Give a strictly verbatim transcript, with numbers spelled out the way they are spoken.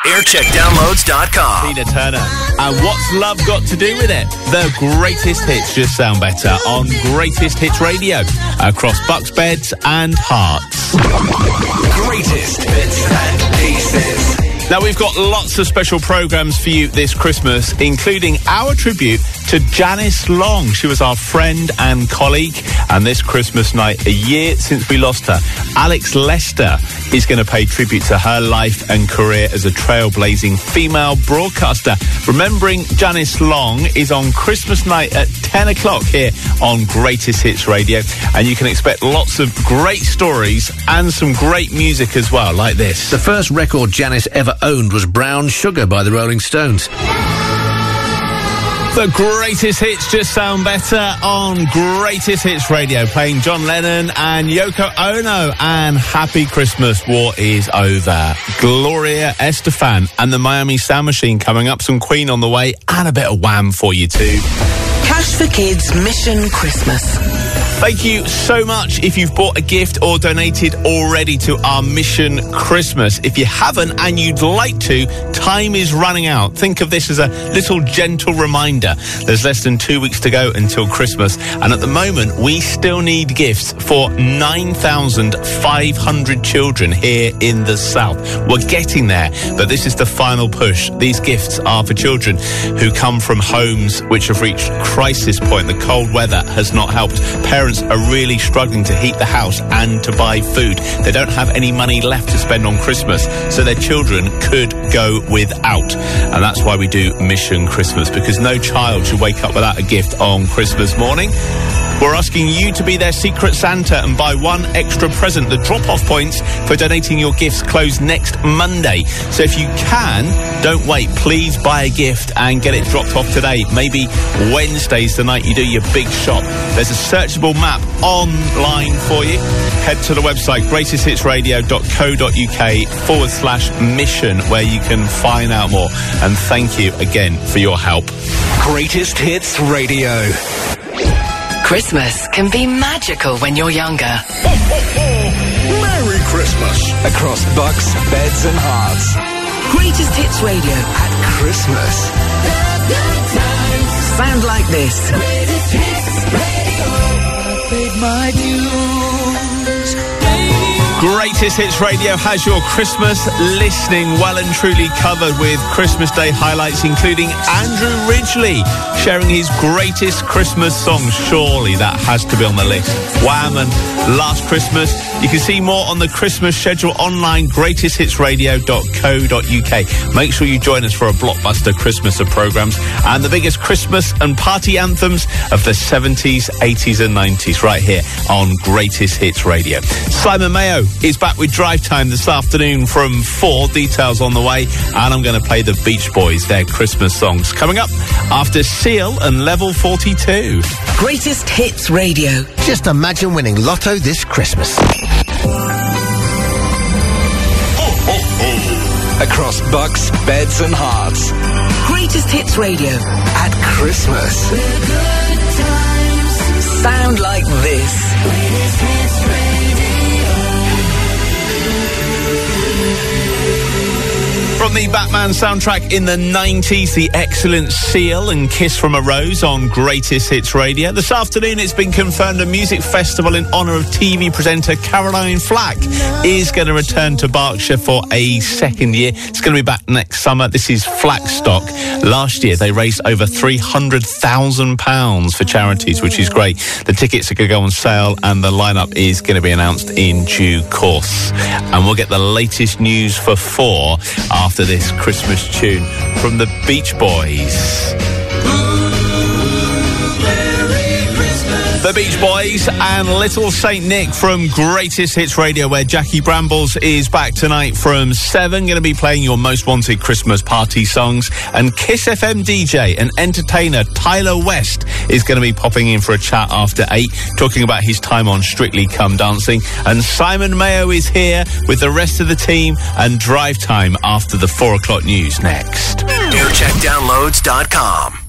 aircheck downloads dot com. Tina Turner. And what's love got to do with it? The greatest hits just sound better on Greatest Hits Radio across Bucks, Beds and Hearts. Greatest hits and pieces. Now, we've got lots of special programmes for you this Christmas, including our tribute to Janice Long. She was our friend and colleague, and this Christmas night, a year since we lost her, Alex Lester is going to pay tribute to her life and career as a trailblazing female broadcaster. Remembering Janice Long is on Christmas night at ten o'clock here on Greatest Hits Radio, and you can expect lots of great stories and some great music as well, like this. The first record Janice ever owned was Brown Sugar by the Rolling Stones. The greatest hits just sound better on Greatest Hits Radio, playing John Lennon and Yoko Ono and Happy Christmas, War is Over. Gloria Estefan and the Miami Sound Machine coming up, some Queen on the way, and a bit of Wham for you too. Cash for Kids Mission Christmas. Thank you so much if you've bought a gift or donated already to our Mission Christmas. If you haven't and you'd like to, time is running out. Think of this as a little gentle reminder. There's less than two weeks to go until Christmas, and at the moment we still need gifts for nine thousand five hundred children here in the South. We're getting there, but this is the final push. These gifts are for children who come from homes which have reached crisis point. The cold weather has not helped. Parents are really struggling to heat the house and to buy food. They don't have any money left to spend on Christmas, so their children could go without. And that's why we do Mission Christmas, because no child should wake up without a gift on Christmas morning. We're asking you to be their secret Santa and buy one extra present. The drop-off points for donating your gifts close next Monday. So if you can, don't wait. Please buy a gift and get it dropped off today. Maybe Wednesday's the night you do your big shop. There's a searchable map online for you. Head to the website greatest hits radio dot co dot uk forward slash mission, where you can find out more. And thank you again for your help. Greatest Hits Radio. Christmas can be magical when you're younger. Ho, ho, ho. Merry Christmas. Across Bucks, Beds and Hearts. Greatest Hits Radio At Christmas. sound like this. Greatest Hits Radio. I paid my dues. Greatest Hits Radio has your Christmas listening well and truly covered, with Christmas Day highlights including Andrew Ridgeley sharing his greatest Christmas songs. Surely that has to be on the list. Wham and Last Christmas. You can see more on the Christmas schedule online, greatest hits radio dot co dot uk. Make sure you join us for a blockbuster Christmas of programmes and the biggest Christmas and party anthems of the seventies, eighties and nineties right here on Greatest Hits Radio. Simon Mayo is back with Drive Time this afternoon from four. Details on the way, and I'm going to play the Beach Boys, their Christmas songs, coming up after Seal and Level forty-two. Greatest Hits Radio. Just imagine winning Lotto this Christmas. Across Bucks, Beds and Hearts. Greatest Hits Radio At Christmas. sound like this. Greatest Hits Radio. From the Batman soundtrack in the nineties, the excellent Seal and Kiss from a Rose on Greatest Hits Radio. This afternoon it's been confirmed a music festival in honour of T V presenter Caroline Flack is going to return to Berkshire for a second year. It's going to be back next summer. This is Flackstock. Last year they raised over three hundred thousand pounds for charities, which is great. The tickets are going to go on sale and the lineup is going to be announced in due course. And we'll get the latest news for four after After this Christmas tune from the Beach Boys. The Beach Boys and Little Saint Nick from Greatest Hits Radio, where Jackie Brambles is back tonight from seven, going to be playing your most wanted Christmas party songs. And Kiss F M D J and entertainer Tyler West is going to be popping in for a chat after eight, talking about his time on Strictly Come Dancing. And Simon Mayo is here with the rest of the team, and Drive Time after the four o'clock news next. aircheck downloads dot com.